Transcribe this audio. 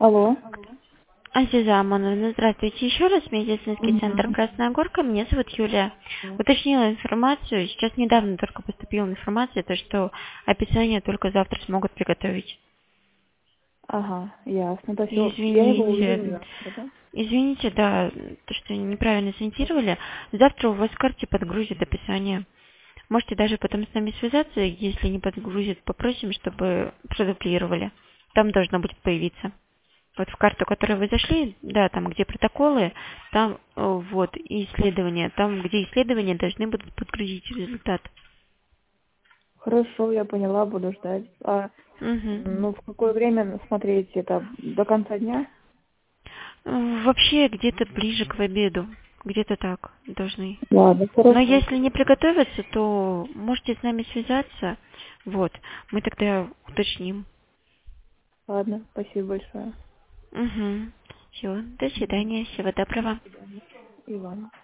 Алло. Азиза Амановна, здравствуйте еще раз. Медицинский центр Мгм. Красная Горка. Меня зовут Юлия. Уточнила информацию. Сейчас недавно только поступила информация, то что описание только завтра смогут приготовить. Ага, ясно. То есть я его увижу Извините. завтра, да? Извините, да, то, что неправильно сориентировали. Завтра у вас в карте подгрузит описание. Можете даже потом с нами связаться, если не подгрузит, попросим, чтобы продублировали. Там должно будет появиться. Вот в карту, которую вы зашли, да, там, где протоколы, там вот и исследования. Там, где исследования, должны будут подгрузить результат. Хорошо, я поняла, буду ждать. Мгм. Ну, в какое время смотреть это? До конца дня? Вообще где-то ближе к обеду. Где-то так должны. Ладно, Но хорошо. если не приготовиться, то можете с нами связаться. Вот. Мы тогда уточним. Ладно, спасибо большое. Угу. Все. До Мгм. свидания. Всего доброго. И вам.